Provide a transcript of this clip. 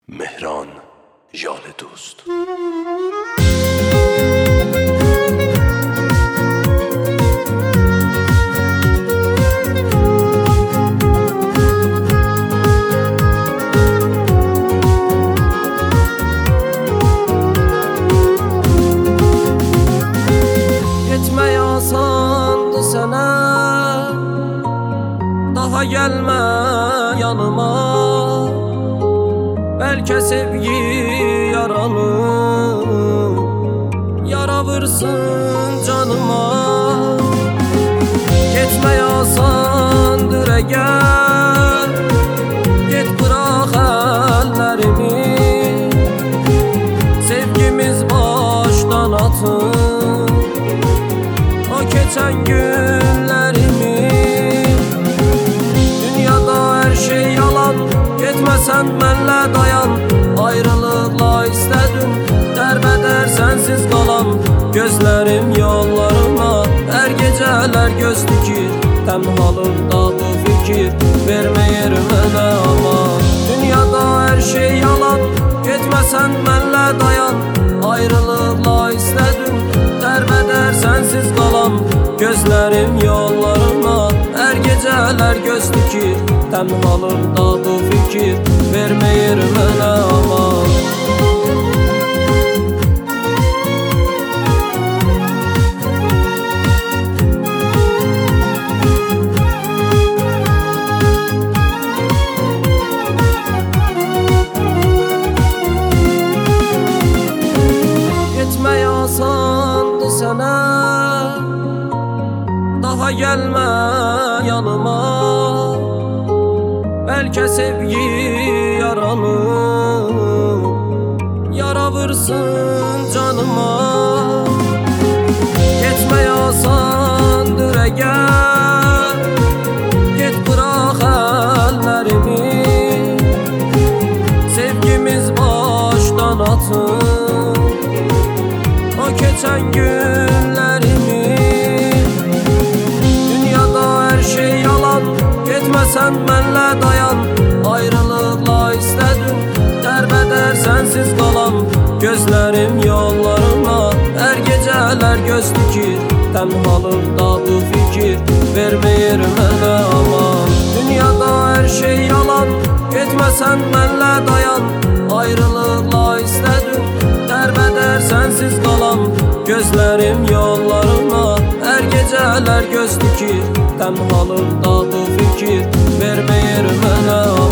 مهران ژاله دوست. Gitmeye asandı sana, daha gelme yanıma. Belki sevgi yaralı, yara vursun canıma. Gitmeye asandır gel, git bırak ellerimi. Sevgimiz baştan atın o geçen günlerimi. Dünyada her şey yalan, gitmesen benle dayan. Ayrılıkla istedim, derbeder sensiz kalan. Gözlerim yollarıma, her geceler göz dikir. Tenhalımda bu fikir, vermeyir mənə aman. Dünyada her şey yalan, gitmesen benle dayan. Ayrılıkla istedim, derbeder sensiz kalan. Gözlerim yollarıma, her geceler göz dikir. Tenhalımda bu fikir, vermeyir mənə aman. Gitmeye asandı sana, daha gelme yanıma. Belki sevgi yaralı, yara vursun canıma. Gitmeye asandır gel, git bırak ellerimi. Sevgimiz baştan atın o geçen günlerimi. Dünyada her şey yalan, gitmesen benle dayan. Ayrılıkla istedim, derbeder sensiz kalan. Gözlerim yollarıma, her geceler göz dikir. Tenhalımda bu fikir, vermeyir mənə aman. Dünyada her şey yalan, gitmesen benle dayan. Ayrılıkla istedim, derbeder sensiz kalan. Gözlerim yollarıma, her geceler göz dikir. Tenhalımda bu fikir, vermeyir mənə aman.